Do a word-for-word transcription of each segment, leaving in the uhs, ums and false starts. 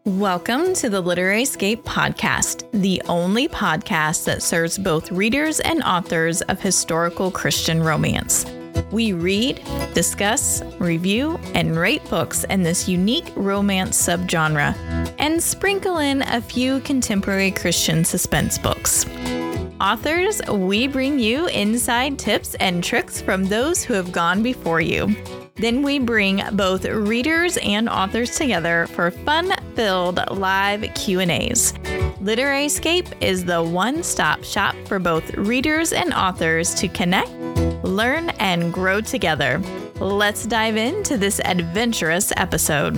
Welcome to the Literaryscape podcast, the only podcast that serves both readers and authors of historical Christian romance. We read, discuss, review, and rate books in this unique romance subgenre, and sprinkle in a few contemporary Christian suspense books. Authors, we bring you inside tips and tricks from those who have gone before you. Then we bring both readers and authors together for fun-filled live Q and A's. Literaryscape is the one-stop shop for both readers and authors to connect, learn, and grow together. Let's dive into this adventurous episode.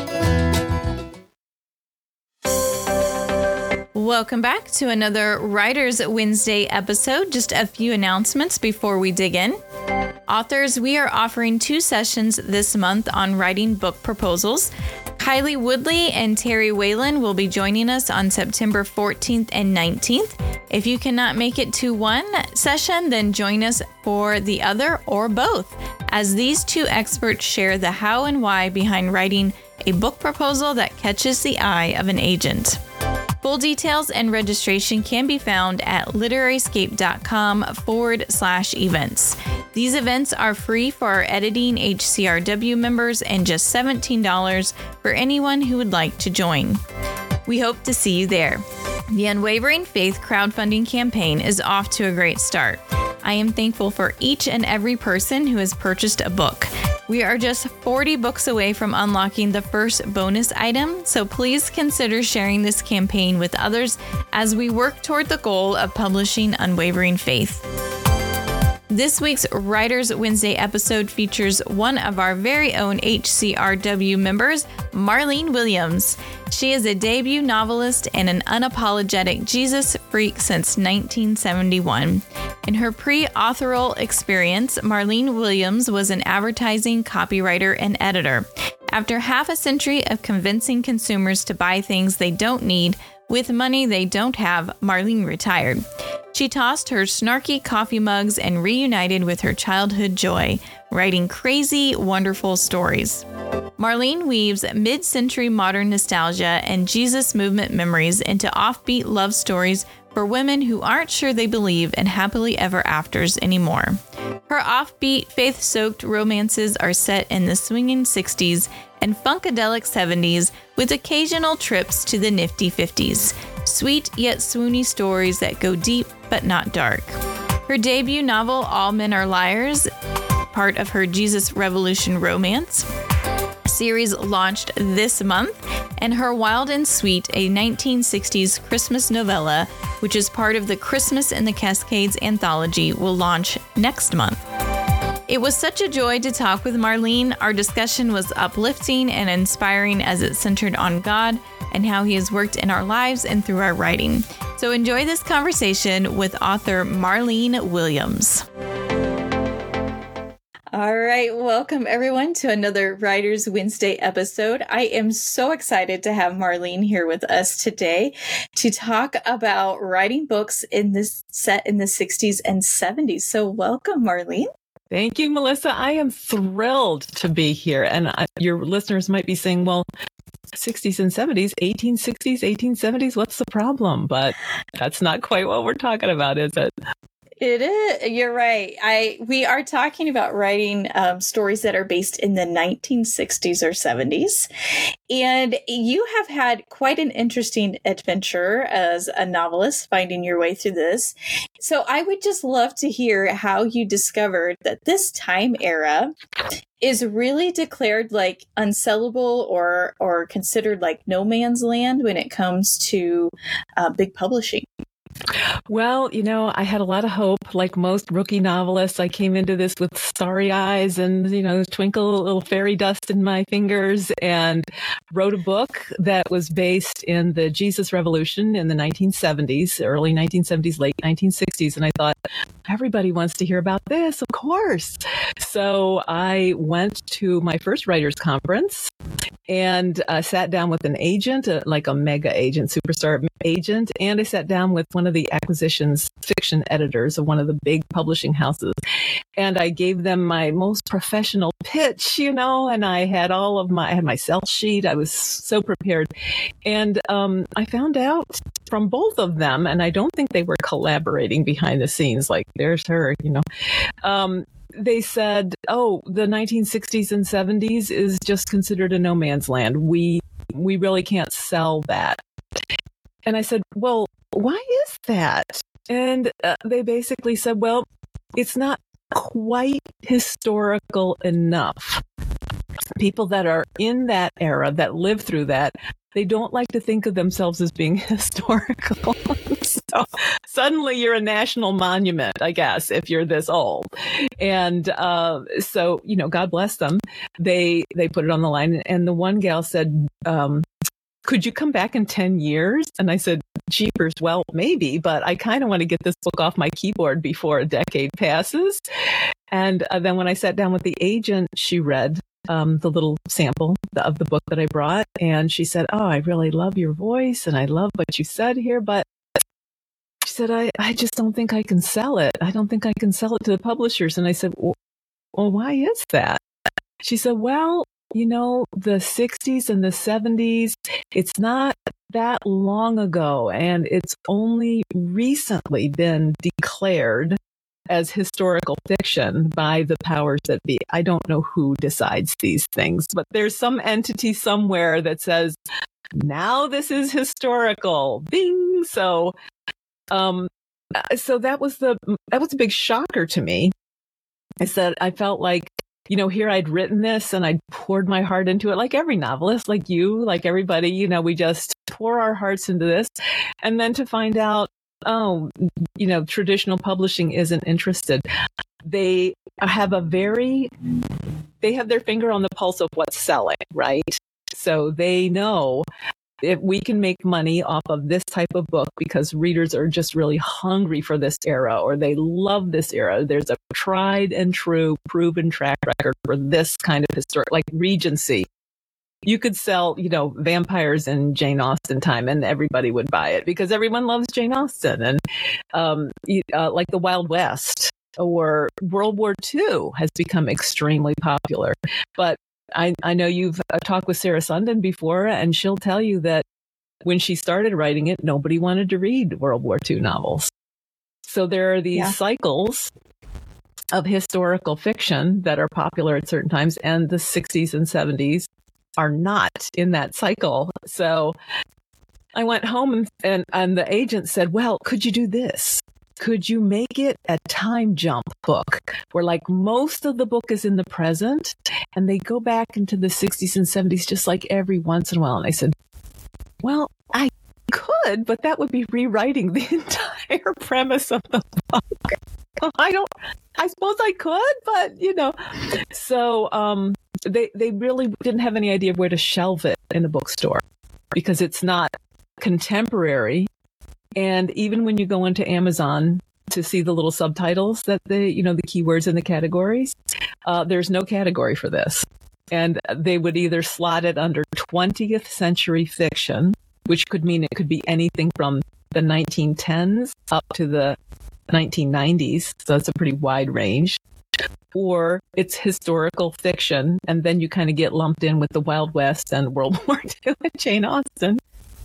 Welcome back to another Writers Wednesday episode. Just a few announcements before we dig in. Authors, we are offering two sessions this month on writing book proposals. Kylie Woodley and Terry Whalen will be joining us on September fourteenth and nineteenth. If you cannot make it to one session, then join us for the other or both, as these two experts share the how and why behind writing a book proposal that catches the eye of an agent. Full details and registration can be found at literaryscape.com forward slash events. These events are free for our editing H C R W members and just seventeen dollars for anyone who would like to join. We hope to see you there. The Unwavering Faith crowdfunding campaign is off to a great start. I am thankful for each and every person who has purchased a book. We are just forty books away from unlocking the first bonus item, so please consider sharing this campaign with others as we work toward the goal of publishing Unwavering Faith. This week's Writers Wednesday episode features one of our very own H C R W members, Marlene Williams. She is a debut novelist and an unapologetic Jesus freak since nineteen seventy-one. In her pre-authorial experience, Marlene Williams was an advertising copywriter and editor. After half a century of convincing consumers to buy things they don't need with money they don't have, Marlene retired. She tossed her snarky coffee mugs and reunited with her childhood joy, writing crazy, wonderful stories. Marlene weaves mid-century modern nostalgia and Jesus movement memories into offbeat love stories for women who aren't sure they believe in happily ever afters anymore. Her offbeat, faith-soaked romances are set in the swinging sixties and funkadelic seventies with occasional trips to the nifty fifties. Sweet yet swoony stories that go deep but not dark. Her debut novel, All Men Are Liars, part of her Jesus Revolution romance series, launched this month, and her Wild and Sweet, a nineteen sixties Christmas novella, which is part of the Christmas in the Cascades anthology, will launch next month. It was such a joy to talk with Marlene. Our discussion was uplifting and inspiring as it centered on God and how He has worked in our lives and through our writing. So enjoy this conversation with author Marlene Williams. All right, welcome everyone to another Writers Wednesday episode. I am so excited to have Marlene here with us today to talk about writing books in this set in the sixties and seventies. So welcome, Marlene. Thank you, Melissa. I am thrilled to be here. And I, your listeners might be saying, well, sixties and seventies, eighteen sixties, eighteen seventies, what's the problem? But that's not quite what we're talking about, is it? It is. You're right. I we are talking about writing um, stories that are based in the nineteen sixties or seventies. And you have had quite an interesting adventure as a novelist finding your way through this. So I would just love to hear how you discovered that this time era is really declared like unsellable or or considered like no man's land when it comes to uh, big publishing. Well, you know, I had a lot of hope. Like most rookie novelists, I came into this with starry eyes and, you know, twinkle little fairy dust in my fingers, and wrote a book that was based in the Jesus Revolution in the nineteen seventies, early nineteen seventies, late nineteen sixties. And I thought, everybody wants to hear about this, of course. So I went to my first writers conference and uh, sat down with an agent, uh, like a mega agent, superstar agent. And I sat down with one one of the acquisitions fiction editors of one of the big publishing houses. And I gave them my most professional pitch, you know, and I had all of my, I had my sell sheet. I was so prepared. And um, I found out from both of them, and I don't think they were collaborating behind the scenes, like, there's her, you know. Um, they said, oh, the nineteen sixties and seventies is just considered a no man's land. We, we really can't sell that. And I said, well, why is that? And uh, they basically said, well, it's not quite historical enough. People that are in that era, that live through that, they don't like to think of themselves as being historical. So suddenly you're a national monument, I guess, if you're this old. And uh, so, you know, God bless them. They they put it on the line. And the one gal said, um, could you come back in ten years? And I said, jeepers, well, maybe, but I kind of want to get this book off my keyboard before a decade passes. And uh, then when I sat down with the agent, she read um, the little sample of the book that I brought. And she said, oh, I really love your voice and I love what you said here. But she said, I, I just don't think I can sell it. I don't think I can sell it to the publishers. And I said, well, well why is that? She said, well, you know, the sixties and the seventies, it's not that long ago, and it's only recently been declared as historical fiction by the powers that be. I don't know who decides these things, but there's some entity somewhere that says, now this is historical. Bing! So, um, so that was the, that was a big shocker to me. I said, I felt like, you know, here I'd written this and I'd poured my heart into it, like every novelist, like you, like everybody, you know, we just pour our hearts into this. And then to find out, oh, you know, traditional publishing isn't interested. They have a very, they have their finger on the pulse of what's selling, right? So they know if we can make money off of this type of book because readers are just really hungry for this era, or they love this era. There's a tried and true proven track record for this kind of historic, like Regency. You could sell, you know, vampires in Jane Austen time and everybody would buy it because everyone loves Jane Austen. And um, uh, like the Wild West or World War Two has become extremely popular. But I, I know you've uh, talked with Sarah Sundin before, and she'll tell you that when she started writing it, nobody wanted to read World War Two novels. So there are these yeah. cycles of historical fiction that are popular at certain times, and the sixties and seventies are not in that cycle. So I went home and, and, and the agent said, well, could you do this? Could you make it a time jump book where like most of the book is in the present and they go back into the sixties and seventies just like every once in a while? And I said, well, I could, but that would be rewriting the entire premise of the book. I don't, I suppose I could, but you know, so um, they, they really didn't have any idea of where to shelve it in the bookstore because it's not contemporary. And even when you go into Amazon to see the little subtitles that the, you know, the keywords and the categories, uh, there's no category for this. And they would either slot it under twentieth century fiction, which could mean it could be anything from the nineteen tens up to the nineteen nineties. So it's a pretty wide range. Or it's historical fiction. And then you kind of get lumped in with the Wild West and World War Two and Jane Austen.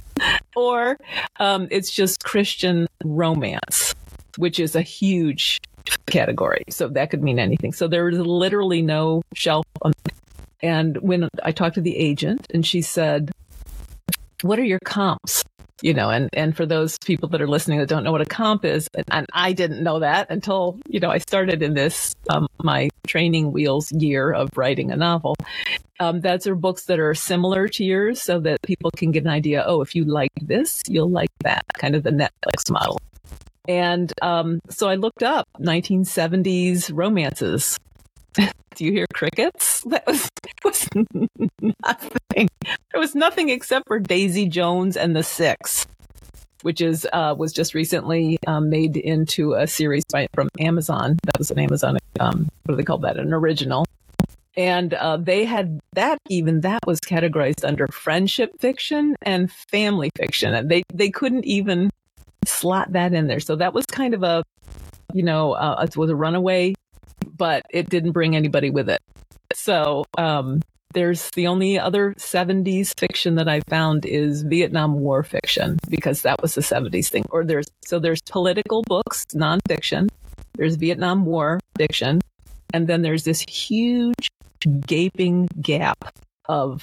Or um, it's just Christian romance, which is a huge category. So that could mean anything. So there is literally no shelf. On, and when I talked to the agent and she said, what are your comps? You know, and, and for those people that are listening that don't know what a comp is, and, and I didn't know that until, you know, I started in this, um, my training wheels year of writing a novel. Um, those are books that are similar to yours so that people can get an idea, oh, if you like this, you'll like that, kind of the Netflix model. And um, so I looked up nineteen seventies romances. Do you hear crickets? That was, was nothing. There was nothing except for Daisy Jones and the Six, which is uh, was just recently um, made into a series by, from Amazon. That was an Amazon, um, what do they call that? An original. And uh, they had that, even that was categorized under friendship fiction and family fiction. And they, they couldn't even slot that in there. So that was kind of a, you know, uh, it was a runaway, but it didn't bring anybody with it. So um, there's the only other seventies fiction that I found is Vietnam War fiction, because that was the seventies thing. Or there's so there's political books, nonfiction. There's Vietnam War fiction, and then there's this huge gaping gap of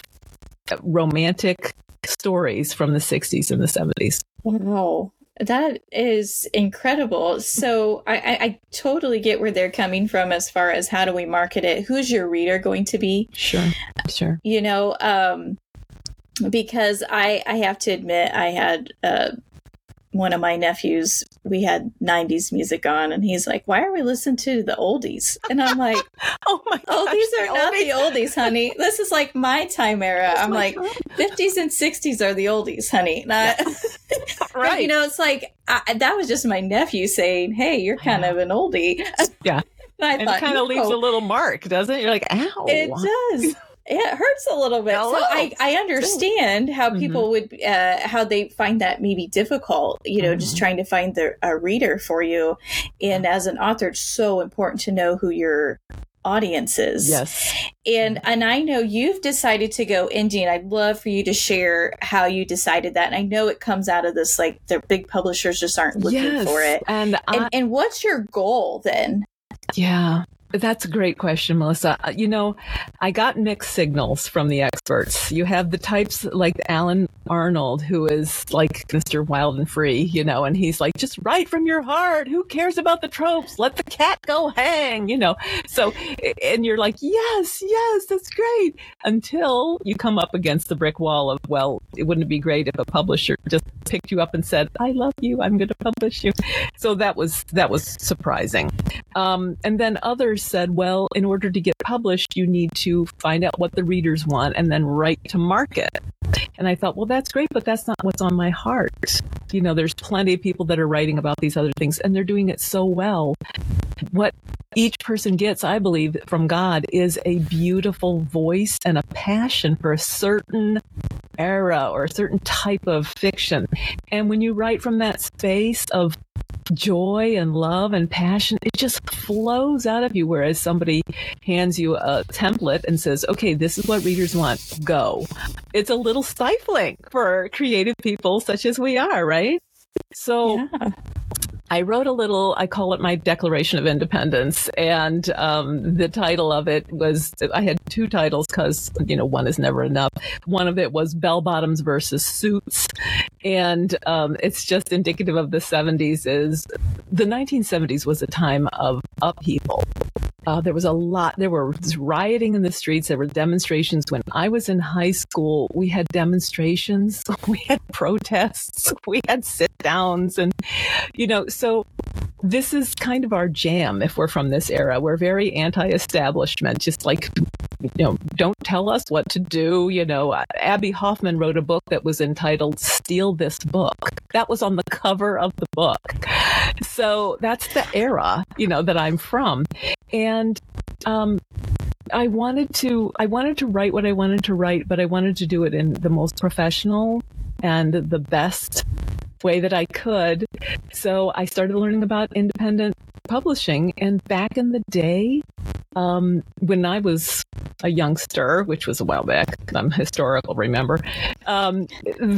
romantic stories from the sixties and the seventies. Wow. That is incredible. So I, I, I totally get where they're coming from as far as how do we market it? Who's your reader going to be? Sure, sure. You know, um, because I, I have to admit, I had uh, one of my nephews, we had nineties music on, and he's like, why are we listening to the oldies? And I'm like, oh my gosh, oh, these are the not oldies. the oldies, honey. This is like my time era. That's I'm my like, time. fifties and sixties are the oldies, honey. Not, Right. But, you know, it's like, I, that was just my nephew saying, hey, you're kind of an oldie. Yeah. And I And thought, it kind of no, leaves a little mark, doesn't it? You're like, ow. it does. It hurts a little bit. Hello. So I, I understand how Mhm. people would, uh, how they find that maybe difficult, you know, Mhm. just trying to find the, a reader for you. And as an author, it's so important to know who your audience is. Yes. And and I know you've decided to go indie, and I'd love for you to share how you decided that. And I know it comes out of this, like, the big publishers just aren't looking Yes. for it. And, And, I, and what's your goal then? yeah. That's a great question, Melissa. Uh, You know, I got mixed signals from the experts. You have the types like Alan Arnold, who is like Mister Wild and Free, you know, and he's like, just write from your heart. Who cares about the tropes? Let the cat go hang, you know. So, and you're like, yes, yes, that's great. Until you come up against the brick wall of, well, it wouldn't be great if a publisher just picked you up and said, I love you, I'm going to publish you. So that was, that was surprising. Um, and then others said, well, in order to get published, you need to find out what the readers want and then write to market. And I thought, well, that's great, but that's not what's on my heart. You know, there's plenty of people that are writing about these other things, and they're doing it so well. What each person gets, I believe, from God is a beautiful voice and a passion for a certain era or a certain type of fiction. And when you write from that space of joy and love and passion, it just flows out of you. Whereas somebody hands you a template and says, okay, this is what readers want, go. It's a little stifling for creative people such as we are, right? So Yeah. I wrote a little, I call it my Declaration of Independence. And um, the title of it was, I had two titles because, you know, one is never enough. One of it was Bell Bottoms versus Suits. And um, it's just indicative of the seventies. Is the nineteen seventies was a time of upheaval. Uh, there was a lot, there were rioting in the streets. There were demonstrations. When I was in high school, we had demonstrations, we had protests, we had sit downs. And, you know, so this is kind of our jam if we're from this era. We're very anti-establishment, just like, you know, don't tell us what to do. You know, Abby Hoffman wrote a book that was entitled Steal This Book. That was on the cover of the book. So that's the era, you know, that I'm from. And um, I wanted to, I wanted to write what I wanted to write, but I wanted to do it in the most professional and the best way that I could. So I started learning about independent publishing. And back in the day, um, when I was a youngster, which was a while back, I'm historical, remember, um,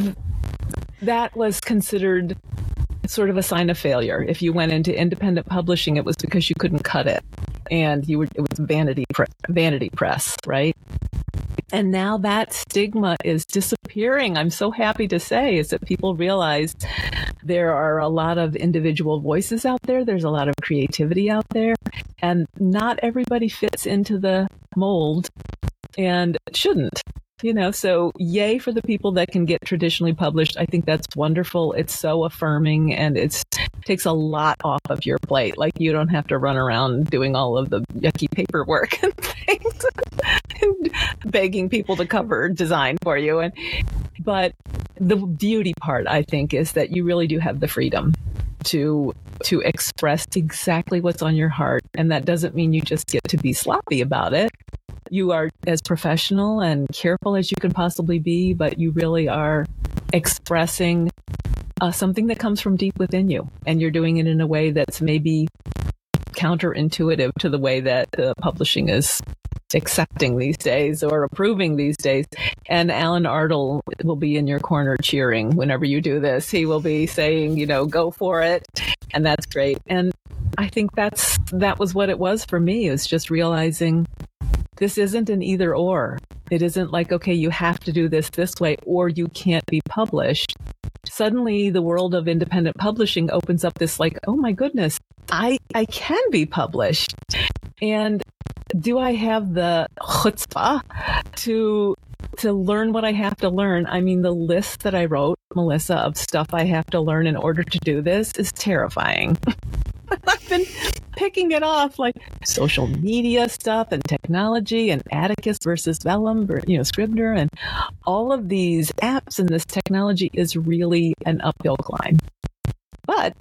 that was considered sort of a sign of failure. If you went into independent publishing, it was because you couldn't cut it. And you were, it was vanity, pre- vanity press, right? And now that stigma is disappearing. I'm so happy to say is that people realize there are a lot of individual voices out there. There's a lot of creativity out there, and not everybody fits into the mold and shouldn't. You know, so yay for the people that can get traditionally published. I think that's wonderful. It's so affirming, and it takes a lot off of your plate. Like, you don't have to run around doing all of the yucky paperwork and things and begging people to cover design for you. And but the beauty part, I think, is that you really do have the freedom to to express exactly what's on your heart. And that doesn't mean you just get to be sloppy about it. You are as professional and careful as you can possibly be, but you really are expressing uh, something that comes from deep within you, and you're doing it in a way that's maybe counterintuitive to the way that the publishing is accepting these days or approving these days. And Alan Ardle will be in your corner cheering whenever you do this. He will be saying, you know, go for it. And that's great. And I think that's, that was what it was for me, is just realizing this isn't an either or. It isn't like, okay, you have to do this this way or you can't be published. Suddenly the world of independent publishing opens up this like, oh my goodness, I, I can be published. And do I have the chutzpah to to learn what I have to learn? I mean, the list that I wrote, Melissa, of stuff I have to learn in order to do this is terrifying. I've been picking it off, like social media stuff and technology and Atticus versus Vellum, you know, Scribner, and all of these apps and this technology is really an uphill climb. But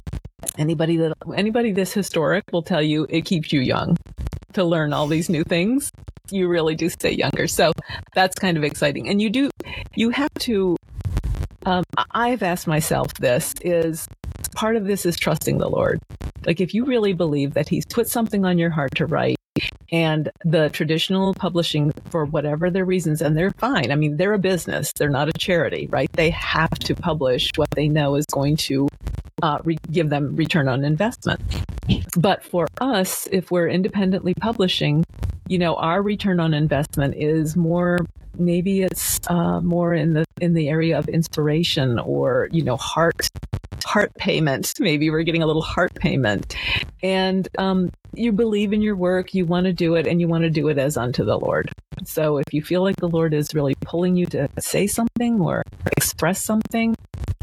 anybody that anybody this historic will tell you it keeps you young to learn all these new things. You really do stay younger. So that's kind of exciting. And you do, you have to, um, I've asked myself this, is part of this is trusting the Lord. Like if you really believe that he's put something on your heart to write, and the traditional publishing, for whatever their reasons, and they're fine. I mean, they're a business. They're not a charity, right? They have to publish what they know is going to uh, re- give them return on investment. But for us, if we're independently publishing, you know, our return on investment is more, maybe it's uh, more in the in the area of inspiration or, you know, heart heart payment. Maybe we're getting a little heart payment. And um, you believe in your work, you want to do it, and you want to do it as unto the Lord. So if you feel like the Lord is really pulling you to say something or express something,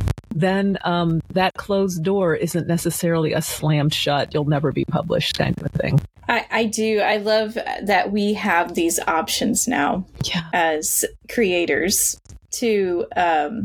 then um, that closed door isn't necessarily a slammed shut, you'll never be published kind of a thing. I, I do. I love that we have these options now yeah. as creators to um,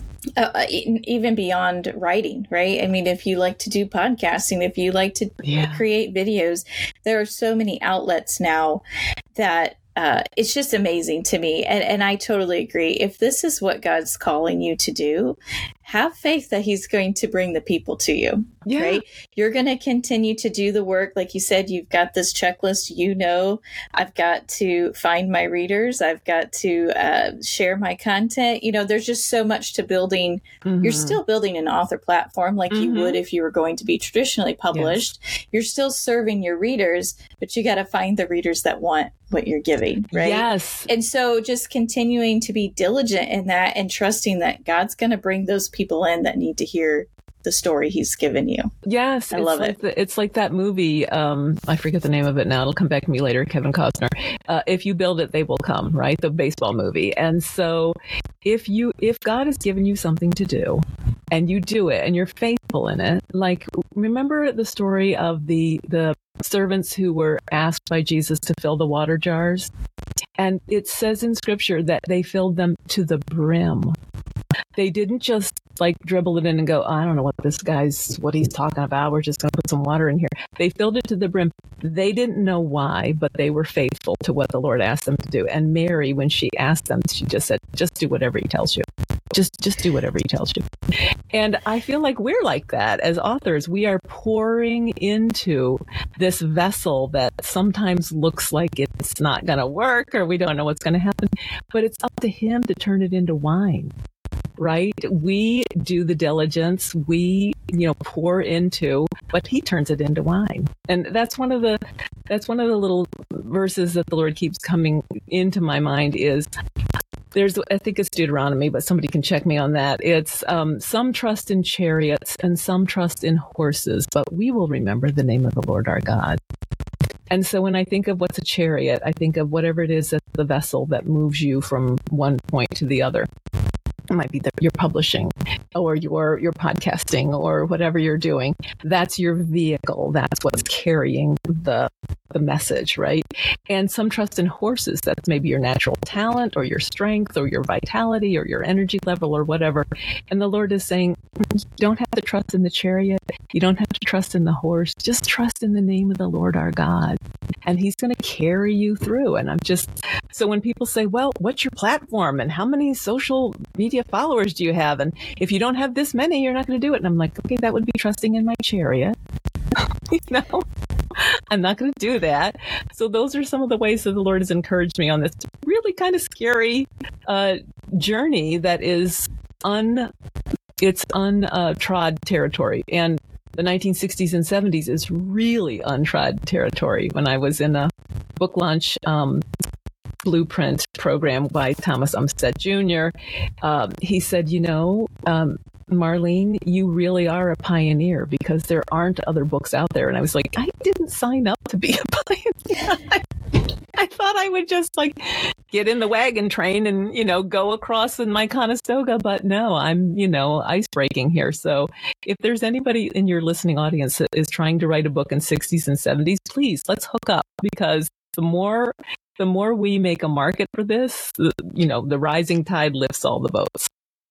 uh, even beyond writing, right? I mean, if you like to do podcasting, if you like to yeah. create videos, there are so many outlets now that Uh, it's just amazing to me. And, and I totally agree. If this is what God's calling you to do, have faith that he's going to bring the people to you, yeah. right? You're going to continue to do the work. Like you said, you've got this checklist, you know, I've got to find my readers. I've got to uh, share my content. You know, there's just so much to building. Mm-hmm. You're still building an author platform like mm-hmm. you would if you were going to be traditionally published. Yes. You're still serving your readers, but you got to find the readers that want what you're giving, right? Yes. And so just continuing to be diligent in that and trusting that God's going to bring those people in that need to hear the story he's given you. Yes. I it's love like it. The, it's like that movie. Um, I forget the name of it now. It'll come back to me later. Kevin Costner. Uh, if you build it, they will come, right? The baseball movie. And so if you, if God has given you something to do and you do it and you're faithful in it, like remember the story of the, the servants who were asked by Jesus to fill the water jars. And it says in scripture that they filled them to the brim. They didn't just like dribble it in and go, oh, I don't know what this guy's, what he's talking about. We're just going to put some water in here. They filled it to the brim. They didn't know why, but they were faithful to what the Lord asked them to do. And Mary, when she asked them, she just said, just do whatever he tells you. Just, just do whatever he tells you. And I feel like we're like that as authors. We are pouring into this vessel that sometimes looks like it's not going to work or we don't know what's going to happen, but it's up to him to turn it into wine. Right? We do the diligence. We, you know, pour into, but he turns it into wine. And that's one of the, that's one of the little verses that the Lord keeps coming into my mind is there's, I think it's Deuteronomy, but somebody can check me on that. It's um, some trust in chariots and some trust in horses, but we will remember the name of the Lord our God. And so when I think of what's a chariot, I think of whatever it is that's the vessel that moves you from one point to the other. It might be that you're publishing or you're, you're podcasting or whatever you're doing. That's your vehicle. That's what's carrying the the message, right? And some trust in horses. That's maybe your natural talent or your strength or your vitality or your energy level or whatever. And the Lord is saying, you don't have to trust in the chariot. You don't have to trust in the horse. Just trust in the name of the Lord our God. and he's going to carry you through. And I'm just, so when people say, well, what's your platform and how many social media followers do you have? And if you don't have this many, you're not going to do it. And I'm like, okay, that would be trusting in my chariot. You know, I'm not going to do that. So those are some of the ways that the Lord has encouraged me on this really kind of scary uh, journey that is un, it's untrod territory. And the nineteen sixties and seventies is really untrod territory. When I was in a book launch um, blueprint program by Thomas Umstattd Junior, um, he said, you know, um, Marlene, you really are a pioneer because there aren't other books out there. And I was like, I didn't sign up to be a pioneer. I thought I would just like get in the wagon train and, you know, go across in my Conestoga. But no, I'm, you know, ice breaking here. So if there's anybody in your listening audience that is trying to write a book in sixties and seventies, please let's hook up, because the more the more we make a market for this, the, you know, the rising tide lifts all the boats.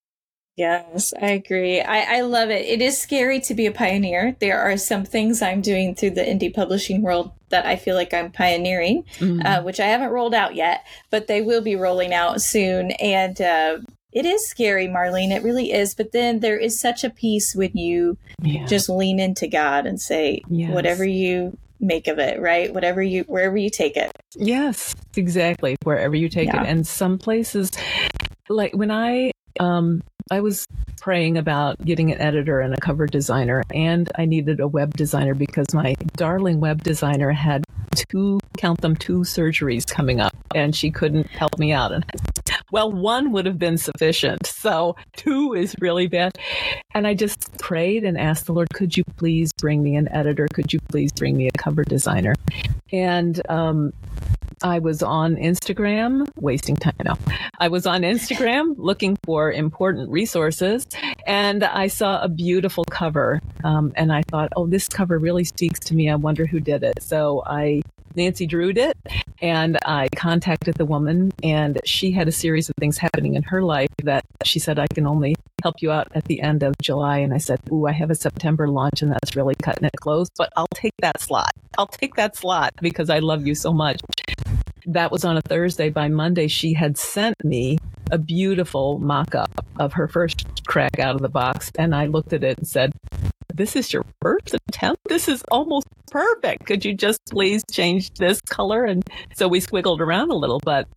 Yes, I agree. I, I love it. It is scary to be a pioneer. There are some things I'm doing through the indie publishing world that I feel like I'm pioneering, mm-hmm. uh, which I haven't rolled out yet, but they will be rolling out soon. And uh, it is scary, Marlene. It really is. But then there is such a peace when you yeah. just lean into God and say, yes. whatever you make of it, right? Whatever you, wherever you take it. Yes, exactly. Wherever you take yeah. it. And some places, like when I, um, I was praying about getting an editor and a cover designer, and I needed a web designer because my darling web designer had two, count them, two surgeries coming up, and she couldn't help me out. And well, one would have been sufficient. So two is really bad. And I just prayed and asked the Lord, could you please bring me an editor? Could you please bring me a cover designer? And, um, I was on Instagram, wasting time now. I was on Instagram looking for important resources, and I saw a beautiful cover. Um, and I thought, oh, this cover really speaks to me. I wonder who did it. So I Nancy Drew'd it, and I contacted the woman, and she had a series of things happening in her life that she said, I can only help you out at the end of July. And I said, ooh, I have a September launch, and that's really cutting it close, but I'll take that slot. I'll take that slot because I love you so much. That was on a Thursday. By Monday, she had sent me a beautiful mock-up of her first crack out of the box. And I looked at it and said, this is your first attempt? This is almost perfect. Could you just please change this color? And so we squiggled around a little, but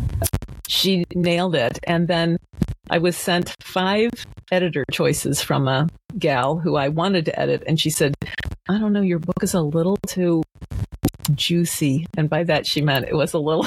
she nailed it. And then I was sent five editor choices from a gal who I wanted to edit. And she said, I don't know, your book is a little too juicy. And by that, she meant it was a little,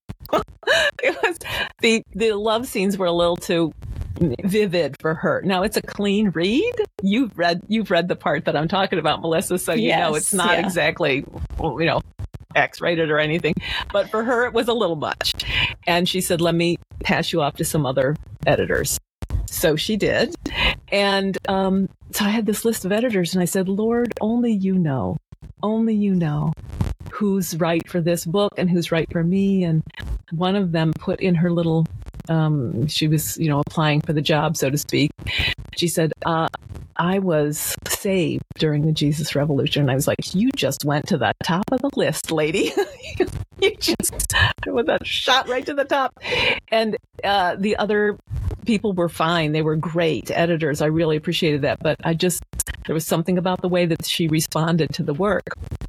it was, the, the love scenes were a little too vivid for her. Now it's a clean read. You've read, you've read the part that I'm talking about, Melissa. So, you yes, know, it's not yeah. exactly, you know, X-rated or anything, but for her, it was a little much. And she said, let me pass you off to some other editors. So she did. And um, so I had this list of editors, and I said, Lord, only you know, only you know who's right for this book and who's right for me. And one of them put in her little, um, she was, you know, applying for the job, so to speak. She said, uh, I was saved during the Jesus Revolution. And I was like, you just went to the top of the list, lady. You just with a shot right to the top. And uh, the other people were fine. They were great editors. I really appreciated that. But I just, there was something about the way that she responded to the work.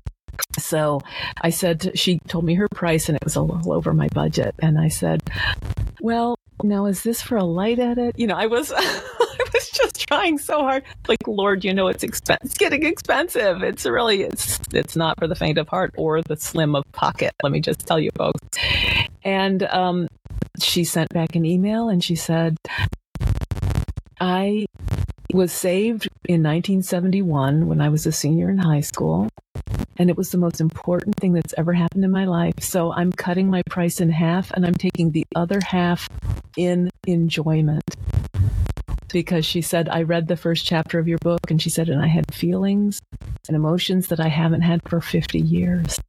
So I said, she told me her price, and it was a little over my budget. And I said, well, now is this for a light edit? You know, I was, I was just trying so hard. Like, Lord, you know, it's expensive. It's getting expensive. It's really, it's, it's not for the faint of heart or the slim of pocket. Let me just tell you, folks. And um, she sent back an email, and she said, I was saved in nineteen seventy-one when I was a senior in high school. And it was the most important thing that's ever happened in my life. So I'm cutting my price in half, and I'm taking the other half in enjoyment. Because she said, I read the first chapter of your book, and she said, and I had feelings and emotions that I haven't had for fifty years.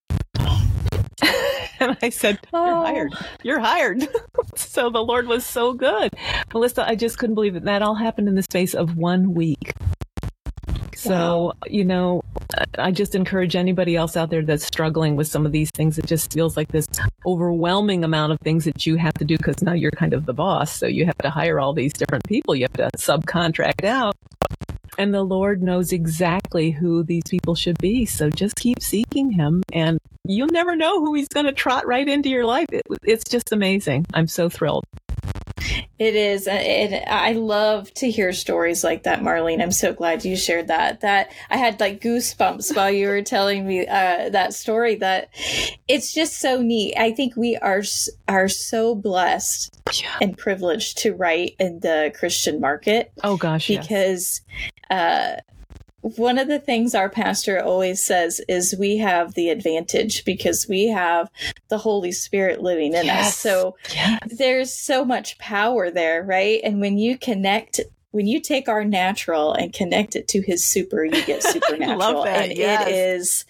And I said, you're oh. hired. You're hired. So the Lord was so good. Melissa, I just couldn't believe it. That all happened in the space of one week. So, wow. you know, I just encourage anybody else out there that's struggling with some of these things. It just feels like this overwhelming amount of things that you have to do because now you're kind of the boss. So you have to hire all these different people. You have to subcontract out. And the Lord knows exactly who these people should be. So just keep seeking him and you'll never know who he's going to trot right into your life. It, it's just amazing. I'm so thrilled. It is. And I love to hear stories like that, Marlene. I'm so glad you shared that. That I had like goosebumps while you were telling me uh, that story. That it's just so neat. I think we are are so blessed yeah. and privileged to write in the Christian market. Oh gosh, because yes. uh, one of the things our pastor always says is we have the advantage because we have the Holy Spirit living in yes. us. So yes. there's so much power there, right? And when you connect, when you take our natural and connect it to his super, you get supernatural. I love that. And yes. it is,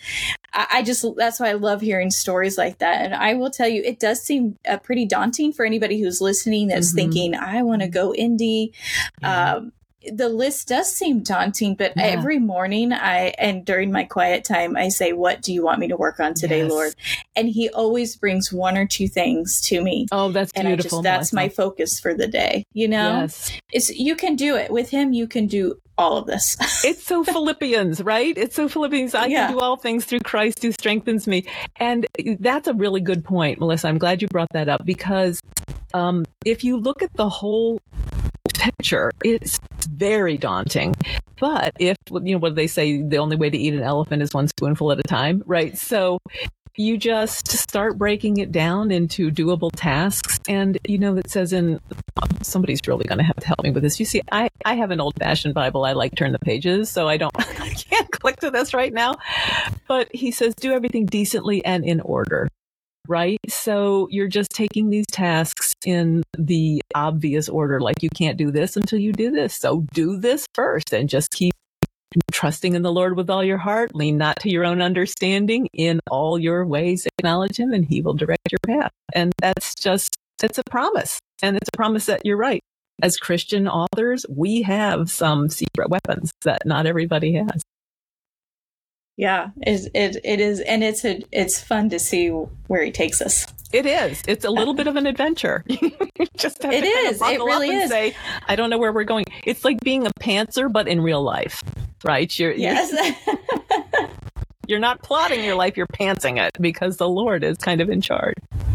I just, that's why I love hearing stories like that. And I will tell you, it does seem uh, pretty daunting for anybody who's listening that's mm-hmm. thinking, I want to go indie. Yeah. Um, The list does seem daunting, but yeah. every morning I, and during my quiet time, I say, what do you want me to work on today, yes. Lord? And he always brings one or two things to me. Oh, that's and beautiful. And I just, that's my focus for the day. You know, yes. it's, you can do it with him. You can do all of this. It's so Philippians, right? It's so Philippians. I yeah. can do all things through Christ who strengthens me. And that's a really good point, Melissa. I'm glad you brought that up because um, if you look at the whole picture, it's very daunting. But if, you know, what do they say? The only way to eat an elephant is one spoonful at a time, right? So you just start breaking it down into doable tasks. And, you know, it says in, somebody's really going to have to help me with this. You see, I, I have an old fashioned Bible. I like turn the pages, so I don't, I can't click to this right now. But he says, do everything decently and in order. Right? So you're just taking these tasks in the obvious order, like you can't do this until you do this. So do this first and just keep trusting in the Lord with all your heart. Lean not to your own understanding. In all your ways, acknowledge him and he will direct your path. And that's just, it's a promise. And it's a promise that you're right. As Christian authors, we have some secret weapons that not everybody has. Yeah, it, it it is, and it's a it's fun to see where he takes us. It is. It's a little bit of an adventure. You just have it to is. Kind of it really up and is. Say, I don't know where we're going. It's like being a pantser, but in real life, right? You're, yes. You're, you're not plotting your life; you're pantsing it because the Lord is kind of in charge.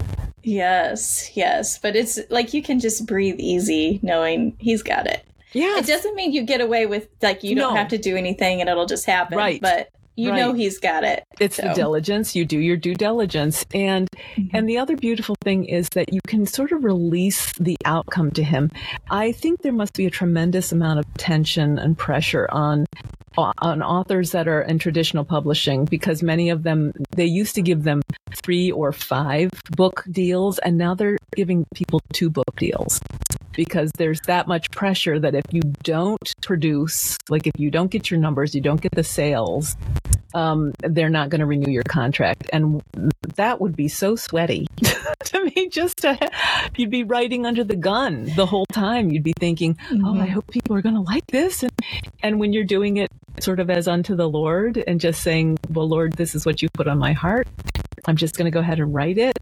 Yes, yes, but it's like you can just breathe easy knowing He's got it. Yeah. It doesn't mean you get away with like you don't no. have to do anything and it'll just happen. Right. But you right. know he's got it. It's so. the diligence. You do your due diligence. And mm-hmm. and the other beautiful thing is that you can sort of release the outcome to him. I think there must be a tremendous amount of tension and pressure on on authors that are in traditional publishing because many of them, they used to give them three or five book deals and now they're giving people two book deals. Because there's that much pressure that if you don't produce, like if you don't get your numbers, you don't get the sales, um, they're not going to renew your contract. And that would be so sweaty to me. Just to, you'd be writing under the gun the whole time. You'd be thinking, mm-hmm. oh, I hope people are going to like this. And, and when you're doing it sort of as unto the Lord and just saying, well, Lord, this is what you put on my heart. I'm just going to go ahead and write it.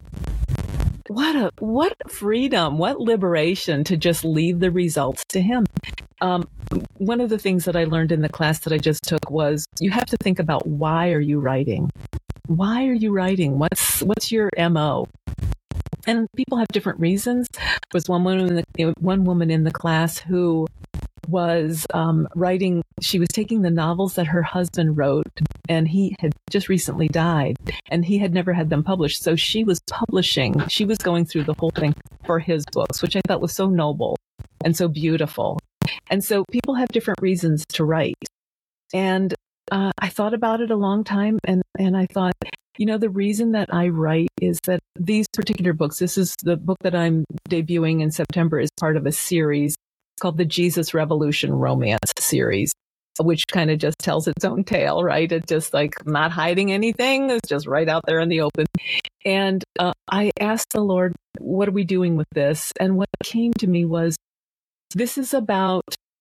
What a what freedom, what liberation to just leave the results to him. Um, one of the things that I learned in the class that I just took was you have to think about why are you writing? Why are you writing? What's what's your M O? And people have different reasons. There was one woman in the, one woman in the class who was um, writing, she was taking the novels that her husband wrote, and he had just recently died, and he had never had them published. So she was publishing, she was going through the whole thing for his books, which I thought was so noble and so beautiful. And so people have different reasons to write. And uh, I thought about it a long time, and, and I thought, you know, the reason that I write is that these particular books, this is the book that I'm debuting in September, is part of a series called the Jesus Revolution Romance series, which kind of just tells its own tale, right? It's just like not hiding anything. It's just right out there in the open. And uh, I asked the Lord, what are we doing with this? And what came to me was, this is about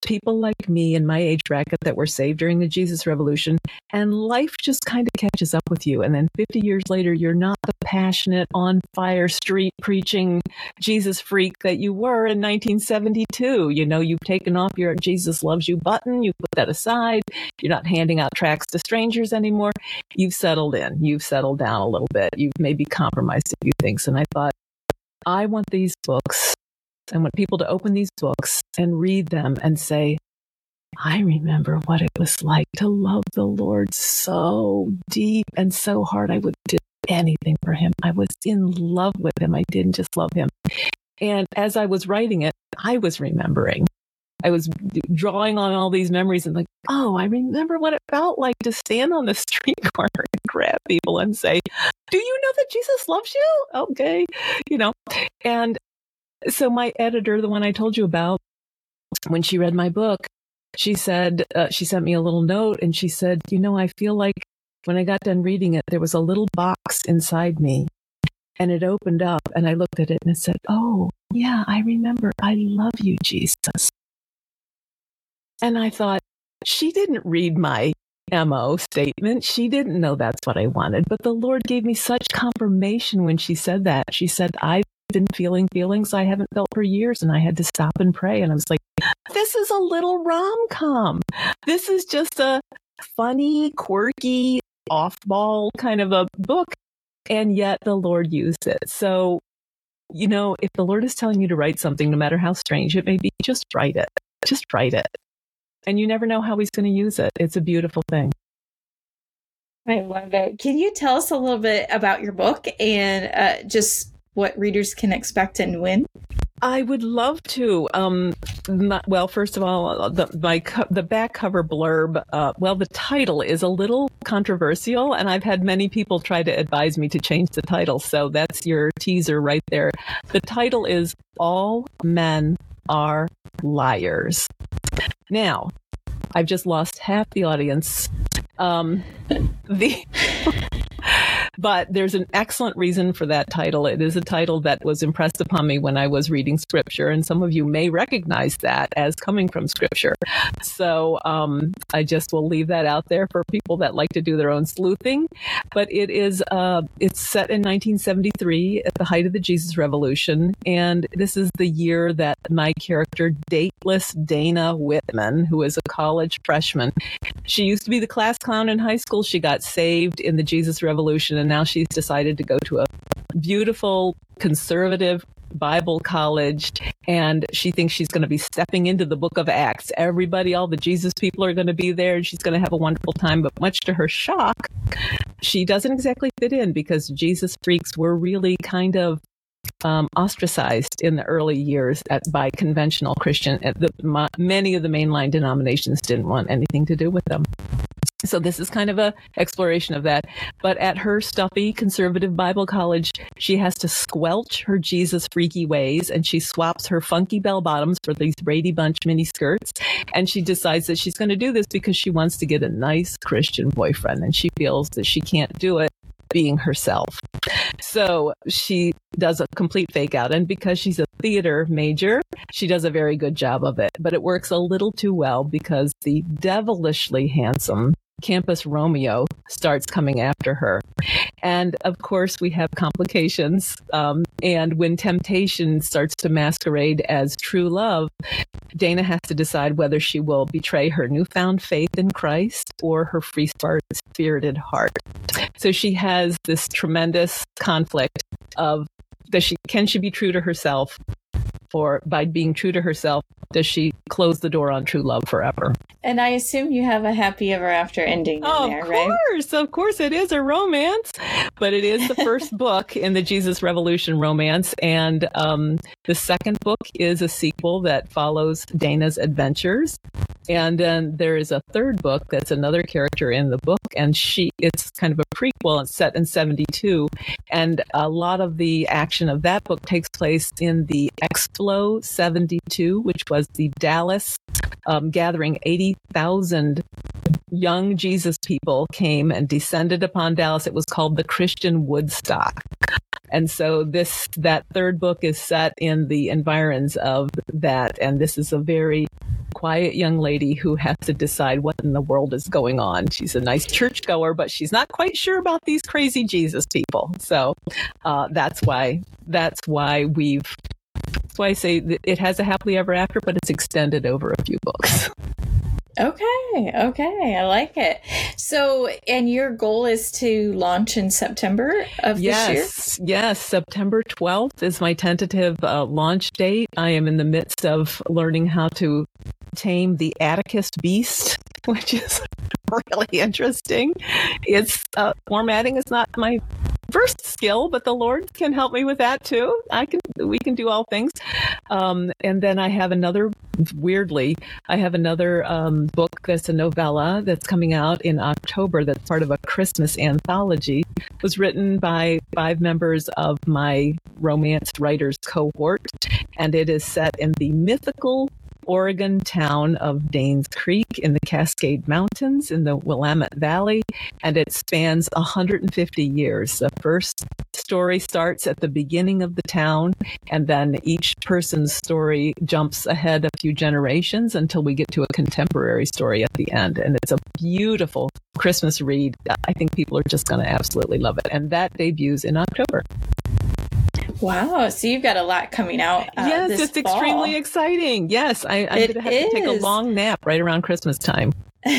people like me in my age bracket that were saved during the Jesus Revolution, and life just kind of catches up with you. And then fifty years later, you're not the passionate, on fire, street preaching Jesus freak that you were in nineteen seventy-two. You know, you've taken off your Jesus loves you button. You put that aside. You're not handing out tracts to strangers anymore. You've settled in. You've settled down a little bit. You've maybe compromised a few things. And I thought, I want these books. I want people to open these books and read them and say, I remember what it was like to love the Lord so deep and so hard. I would do anything for him. I was in love with him. I didn't just love him. And as I was writing it, I was remembering. I was drawing on all these memories and like, oh, I remember what it felt like to stand on the street corner and grab people and say, do you know that Jesus loves you? Okay. You know, and so my editor, the one I told you about, when she read my book, she said, uh, she sent me a little note and she said, you know, I feel like when I got done reading it, there was a little box inside me and it opened up and I looked at it and it said, oh, yeah, I remember. I love you, Jesus. And I thought, she didn't read my M O statement. She didn't know that's what I wanted. But the Lord gave me such confirmation when she said that. She said, I've been feeling feelings I haven't felt for years. And I had to stop and pray. And I was like, this is a little rom-com. This is just a funny, quirky, off-ball kind of a book. And yet the Lord used it. So, you know, if the Lord is telling you to write something, no matter how strange it may be, just write it. Just write it. And you never know how he's going to use it. It's a beautiful thing. I love it. Can you tell us a little bit about your book and uh, just what readers can expect and when? I would love to. Um, not, well, first of all, the my co- the back cover blurb. Uh, well, the title is a little controversial, and I've had many people try to advise me to change the title. So that's your teaser right there. The title is "All Men Are Liars." Now, I've just lost half the audience. Um, the But there's an excellent reason for that title. It is a title that was impressed upon me when I was reading scripture, and some of you may recognize that as coming from scripture. So um, I just will leave that out there for people that like to do their own sleuthing. But it is uh, it's set in nineteen seventy-three at the height of the Jesus Revolution, and this is the year that my character, dateless Dana Whitman, who is a college freshman, she used to be the class clown in high school. She got saved in the Jesus Revolution, and now she's decided to go to a beautiful conservative Bible college, and she thinks she's going to be stepping into the book of Acts. Everybody, all the Jesus people are going to be there, and she's going to have a wonderful time. But much to her shock, she doesn't exactly fit in, because Jesus freaks were really kind of Um, ostracized in the early years at, by conventional Christian. The, my, many of the mainline denominations didn't want anything to do with them. So this is kind of a exploration of that. But at her stuffy conservative Bible college, she has to squelch her Jesus freaky ways, and she swaps her funky bell bottoms for these Brady Bunch mini skirts. And she decides that she's going to do this because she wants to get a nice Christian boyfriend, and she feels that she can't do it being herself. So she does a complete fake out. And because she's a theater major, she does a very good job of it. But it works a little too well, because the devilishly handsome Campus Romeo starts coming after her. And of course, we have complications. Um, and when temptation starts to masquerade as true love, Dana has to decide whether she will betray her newfound faith in Christ or her free-spirited heart. So she has this tremendous conflict of, does she, can she be true to herself? Or by being true to herself, does she close the door on true love forever? And I assume you have a happy ever after ending in oh, there, right? Of course, of course, it is a romance, but it is the first book in the Jesus Revolution romance. And um, the second book is a sequel that follows Dana's adventures. And then there is a third book that's another character in the book, and she it's kind of a prequel. It's set in seventy-two, and a lot of the action of that book takes place in the Explo seventy-two, which was the Dallas um, gathering. eighty thousand young Jesus people came and descended upon Dallas. It was called the Christian Woodstock. And so this that third book is set in the environs of that, and this is a very quiet young lady who has to decide what in the world is going on. She's a nice churchgoer, but she's not quite sure about these crazy Jesus people. So uh, that's why that's why we've that's why I say that it has a happily ever after, but it's extended over a few books. Okay. Okay. I like it. So, and your goal is to launch in September of yes, this year? Yes. September twelfth is my tentative uh, launch date. I am in the midst of learning how to tame the Atticus beast, which is really interesting. It's uh, formatting is not my first skill, but the Lord can help me with that too. I can, we can do all things. Um, and then I have another, weirdly, I have another um, book that's a novella that's coming out in October that's part of a Christmas anthology. It was written by five members of my romance writers cohort, and it is set in the mythical Oregon town of Danes Creek in the Cascade Mountains in the Willamette Valley, and it spans one hundred fifty years. The first story starts at the beginning of the town, and then each person's story jumps ahead a few generations until we get to a contemporary story at the end. And it's a beautiful Christmas read. I think people are just going to absolutely love it. And that debuts in October. Wow. So you've got a lot coming out. Uh, yes, this it's fall. Extremely exciting. Yes, I, I'm going to have is. to take a long nap right around Christmas time.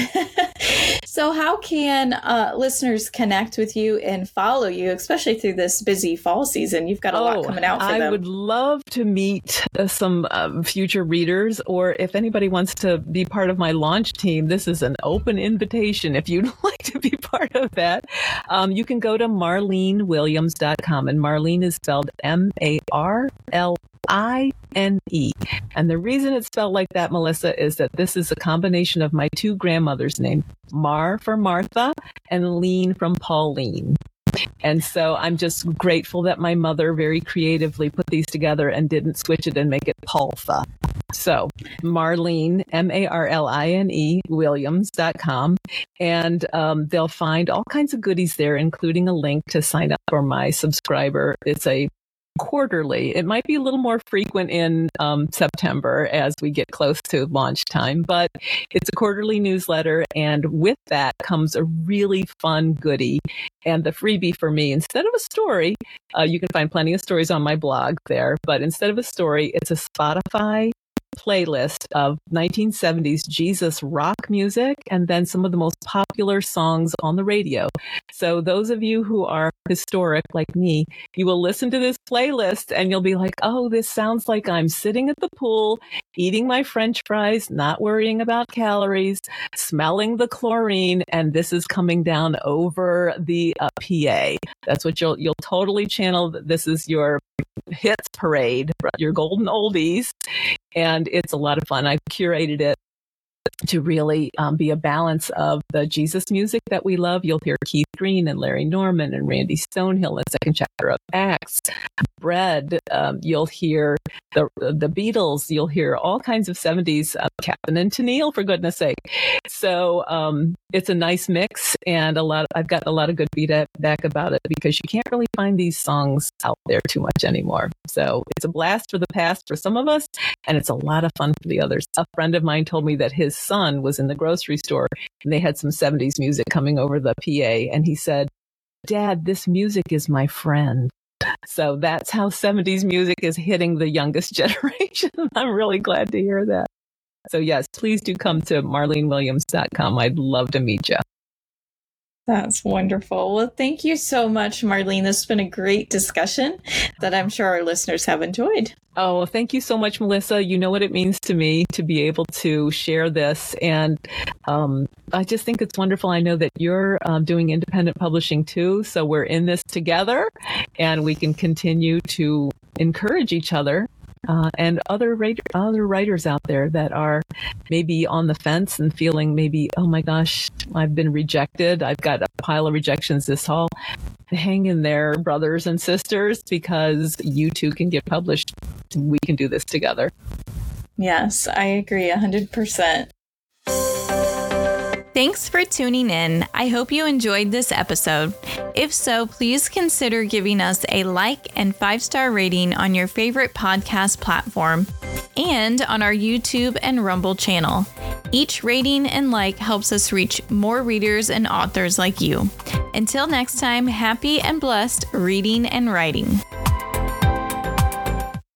So how can uh, listeners connect with you and follow you, especially through this busy fall season? You've got a oh, lot coming out for I them. I would love to meet uh, some uh, future readers, or if anybody wants to be part of my launch team, this is an open invitation. If you'd like to be part of that, um, you can go to marlene williams dot com, and Marlene is spelled M A R L I N E. And the reason it's spelled like that, Melissa, is that this is a combination of my two grandmothers' names, Mar for Martha and Lean from Pauline. And so I'm just grateful that my mother very creatively put these together and didn't switch it and make it Paultha. So Marlene, M A R L I N E, Williams dot com. And um, they'll find all kinds of goodies there, including a link to sign up for my subscriber. It's a quarterly. It might be a little more frequent in um, September as we get close to launch time, but it's a quarterly newsletter. And with that comes a really fun goodie. And the freebie for me, instead of a story, uh, you can find plenty of stories on my blog there, but instead of a story, it's a Spotify playlist of nineteen seventies Jesus rock music and then some of the most popular songs on the radio. So those of you who are historic like me, you will listen to this playlist and you'll be like, oh, this sounds like I'm sitting at the pool, eating my French fries, not worrying about calories, smelling the chlorine, and this is coming down over the uh, P A. That's what you'll you'll totally channel. This is your hits parade, your golden oldies. And it's a lot of fun. I've curated it to really um, be a balance of the Jesus music that we love. You'll hear Keith Green and Larry Norman and Randy Stonehill in the second chapter of Acts. Bread, um, you'll hear the the Beatles. You'll hear all kinds of seventies, uh, Captain and Tennille, for goodness sake. So um, it's a nice mix, and a lot. Of, I've got a lot of good feedback about it because you can't really find these songs out there too much anymore. So it's a blast for the past for some of us, and it's a lot of fun for the others. A friend of mine told me that his son was in the grocery store and they had some seventies music coming over the P A, and he said, "Dad, this music is my friend." So that's how seventies music is hitting the youngest generation. I'm really glad to hear that. So yes, please do come to marlene williams dot com. I'd love to meet you. That's wonderful. Well, thank you so much, Marlene. This has been a great discussion that I'm sure our listeners have enjoyed. Oh, thank you so much, Melissa. You know what it means to me to be able to share this. And um, I just think it's wonderful. I know that you're um, doing independent publishing too. So we're in this together and we can continue to encourage each other. Uh, and other writer, other writers out there that are maybe on the fence and feeling maybe, oh my gosh, I've been rejected. I've got a pile of rejections this fall. Hang in there, brothers and sisters, because you too can get published. We can do this together. Yes, I agree one hundred percent. Thanks for tuning in. I hope you enjoyed this episode. If so, please consider giving us a like and five-star rating on your favorite podcast platform. and on our YouTube and Rumble channel. Each rating and like helps us reach more readers and authors like you. Until next time, happy and blessed reading and writing.